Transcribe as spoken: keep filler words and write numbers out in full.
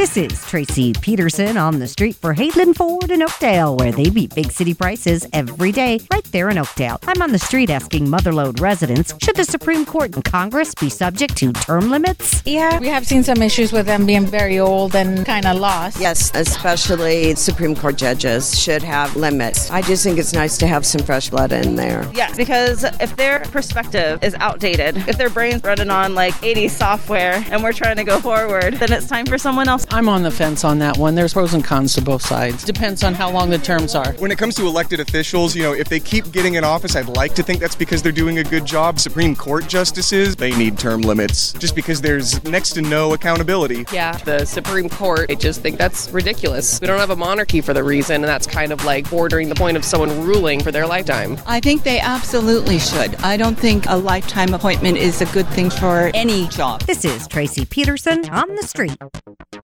This is Tracy Peterson on the street for Hadeland Ford in Oakdale, where they beat big city prices every day right there in Oakdale. I'm on the street asking Motherlode residents, should the Supreme Court and Congress be subject to term limits? Yeah, we have seen some issues with them being very old and kind of lost. Yes, especially Supreme Court judges should have limits. I just think it's nice to have some fresh blood in there. Yes, because if their perspective is outdated, if their brain's running on like eighties software and we're trying to go forward, then it's time for someone else. I'm on the fence on that one. There's pros and cons to both sides. Depends on how long the terms are. When it comes to elected officials, you know, if they keep getting in office, I'd like to think that's because they're doing a good job. Supreme Court justices, they need term limits just because there's next to no accountability. Yeah, the Supreme Court, I just think that's ridiculous. We don't have a monarchy for the reason, and that's kind of like bordering the point of someone ruling for their lifetime. I think they absolutely should. I don't think a lifetime appointment is a good thing for any job. This is Tracy Peterson on the street.